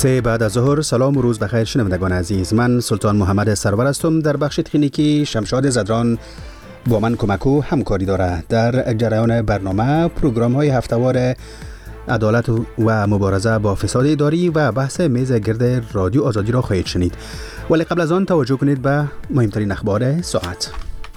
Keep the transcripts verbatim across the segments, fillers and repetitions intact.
سه بعد از ظهر. سلام و روز بخیر شنوندگان عزیز. من سلطان محمد سرور هستم. در بخش تکنیکی شمشاد زدران با من کمکو همکاری داره. در جریان برنامه پروگرام های هفتهوار عدالت و مبارزه با فساد اداری و بحث میز گرد رادیو آزادی را خواهید شنید، ولی قبل از آن توجه کنید به مهمترین اخبار ساعت.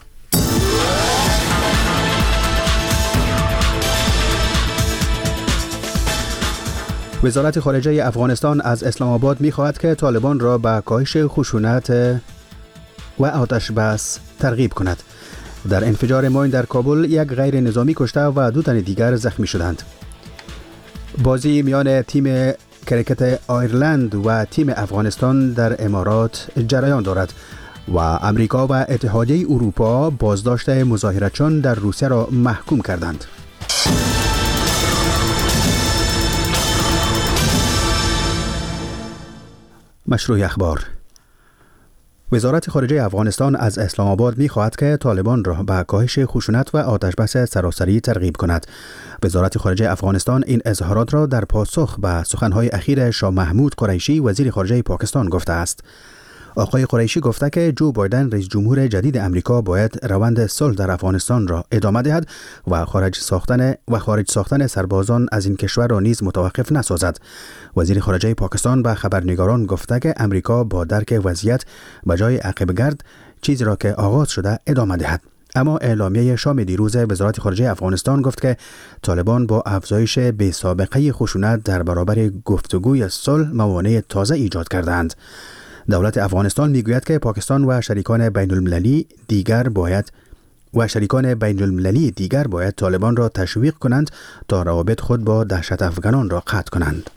وزارت خارجه افغانستان از اسلام آباد می‌خواهد که طالبان را به کاهش خشونت و آتش بس ترغیب کند. در انفجار ماین در کابل یک غیر نظامی کشته و دو تن دیگر زخمی شدند. بازی میان تیم کرکت آیرلند و تیم افغانستان در امارات جریان دارد و امریکا و اتحادیه اروپا بازداشت مظاهرچیان در روسیه را محکوم کردند. مشروع اخبار. وزارت خارجه افغانستان از اسلام آباد می خواهد که طالبان را به کاهش خشونت و آتش بس سراسری ترغیب کند. وزارت خارجه افغانستان این اظهارات را در پاسخ به سخنهای اخیر شاه محمود قریشی وزیر خارجه پاکستان گفته است. آقای قریشی گفته که جو بایدن رئیس جمهور جدید امریکا باید روند صلح در افغانستان را ادامه دهد و خارج ساختن و خارج ساختن سربازان از این کشور را نیز متوقف نسازد. وزیر خارجه پاکستان به خبرنگاران گفته که امریکا با درک وضعیت به جای عقب گرد چیزی را که آغاز شده ادامه دهد. اما اعلامیه شام دیروز وزارت خارجه افغانستان گفت که طالبان با افزایش بی سابقه خشونت در برابر گفتگوی صلح موانع تازه ایجاد کردند. دولت افغانستان میگوید که پاکستان و شریکان بین المللی دیگر باید و شریکان بین المللی دیگر باید طالبان را تشویق کنند تا روابط خود با دهشت افغانان را قطع کنند.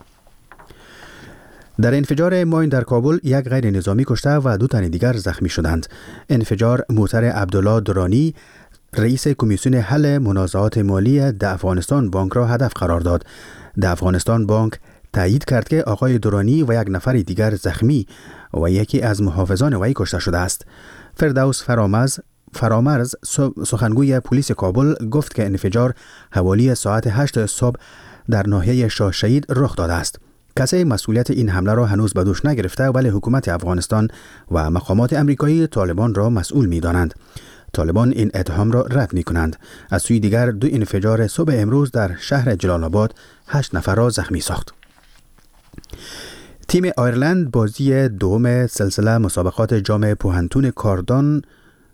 در انفجار ماین در کابل یک غیر نظامی کشته و دو تن دیگر زخمی شدند. انفجار موتر عبدالله درانی رئیس کمیسیون حل منازعات مالی د افغانستان بانک را هدف قرار داد. د افغانستان بانک تایید کرد که آقای درانی و یک نفر دیگر زخمی و یکی از محافظان وی کشته شده است. فردوس فرامرز فرامرز سخنگوی پلیس کابل گفت که انفجار حوالی ساعت هشت صبح در ناحیه شاه شهید رخ داده است. کسی مسئولیت این حمله را هنوز به دوش نگرفته، ولی حکومت افغانستان و مقامات امریکایی طالبان را مسئول می دانند. طالبان این اتهام را رد می کنند. از سوی دیگر دو انفجار صبح امروز در شهر جلال آباد هشت نفر را زخمی ساخت. تیم آیرلند بازی دوم سلسله مسابقات جام پوهنتون کاردان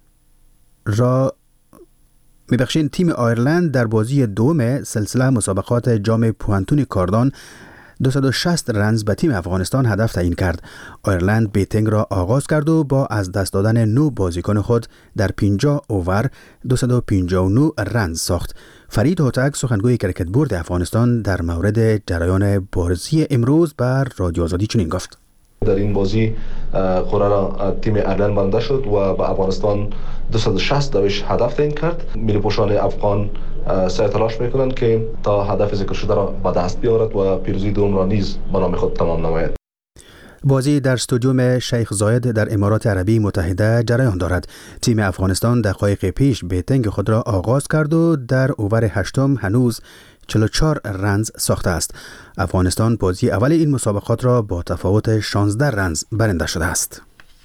را میبخشین تیم آیرلند در بازی دوم سلسله مسابقات جام پوهنتون کاردان دویست و شصت رنز به تیم افغانستان هدف تعیین کرد. آیرلند بیتینگ را آغاز کرد و با از دست دادن نو بازیکن خود در پنجاه اوور دویست و پنجاه و نه رنز ساخت. فرید هوتک سخنگوی کرکت بورد افغانستان در مورد جریان بازی امروز بر رادیو آزادی چنین گفت: در این بازی قرعه را تیم آیرلند برنده شد و به افغانستان دویست و شصت دویش هدف تعیین کرد. ملی پوشان افغان سعی تلاش میکنند که تا هدف ذکر شده را به دست بیاورد و پیروزی دوم را نیز به نام خود تمام نماید. بازی در استادیوم شیخ زاید در امارات عربی متحده جریان دارد. تیم افغانستان دقایق پیش بیتینگ خود را آغاز کرد و در اوور هشتم هنوز چهل و چهار رنز ساخته است. افغانستان بازی اول این مسابقات را با تفاوت شانزده رنز برنده شده است.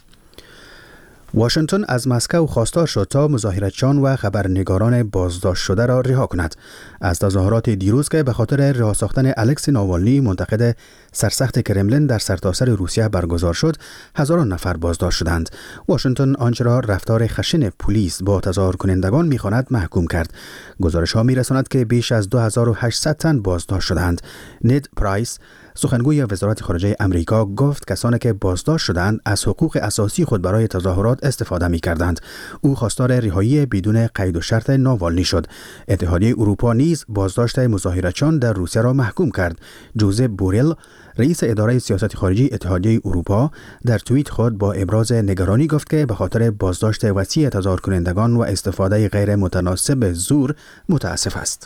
واشنگتن از مسکو خواستار شد تا مظاهرچیان و خبرنگاران بازداشت شده را رها کند. از تظاهرات دیروز که به خاطر رها ساختن الکسی ناوالنی منتقد سرسخت کرملین در سرتاسر روسیه برگزار شد، هزاران نفر بازداشت شدند. واشنگتن آنچه را رفتار خشن پلیس با تظاهر کنندگان می‌خواند محکوم کرد. گزارش‌ها می‌رساند که بیش از دو هزار و هشتصد تن بازداشت شدند. نید پرایس سخنگوی وزارت خارجه امریکا گفت کسانی که بازداشت شدند از حقوق اساسی خود برای تظاهرات استفاده می کردند. او خواستار رهایی بدون قید و شرط ناوالنی شد. اتحادیه اروپا نیز بازداشت مظاهرچیان در روسیه را محکوم کرد. جوزپ بوریل رئیس اداره سیاست خارجی اتحادیه اروپا در توییت خود با ابراز نگرانی گفت که به خاطر بازداشت وسیع تظاهر کنندگان و استفاده غیر متناسب زور متاسف است.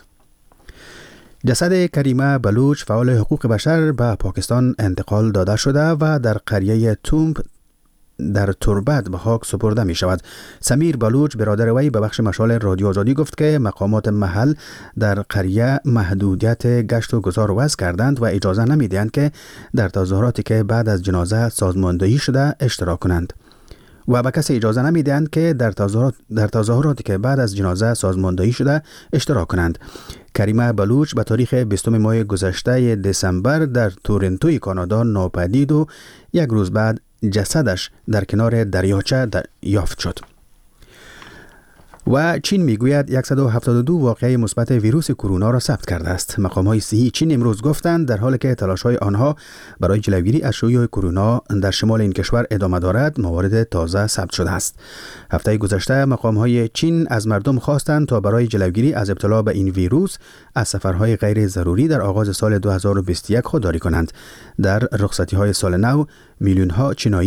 جسد کریمه بلوچ فعال حقوق بشر به پاکستان انتقال داده شده و در قریه تومب در تربت به خاک سپرده می شود. سمیر بلوچ برادر وی به بخش مشال رادیو آزادی گفت که مقامات محل در قریه محدودیت گشت و گذار وضع کردند و اجازه نمی دهند که در تظاهراتی که بعد از جنازه سازماندهی شده اشتراک کنند و به کسی اجازه نمیدهند که در تظاهرات در تظاهراتی که بعد از جنازه سازماندهی شده اشتراک کنند. کریمه بلوچ به تاریخ بیستم ماه گذشته دسامبر در تورنتوی کانادا ناپدید و یک روز بعد جسدش در کنار دریاچه یافت شد. و چین میگوید صد و هفتاد و دو واقعه مثبت ویروس کرونا را ثبت کرده است. مقام‌های صحی چین امروز گفتند در حالی که تلاش‌های آنها برای جلوگیری از شیوع کرونا در شمال این کشور ادامه دارد، موارد تازه ثبت شده است. هفته گذشته مقام‌های چین از مردم خواستند تا برای جلوگیری از ابتلا به این ویروس از سفرهای غیر ضروری در آغاز سال دو هزار و بیست و یک خودداری کنند. در رخصتی‌های سال نو میلیون‌ها چینایی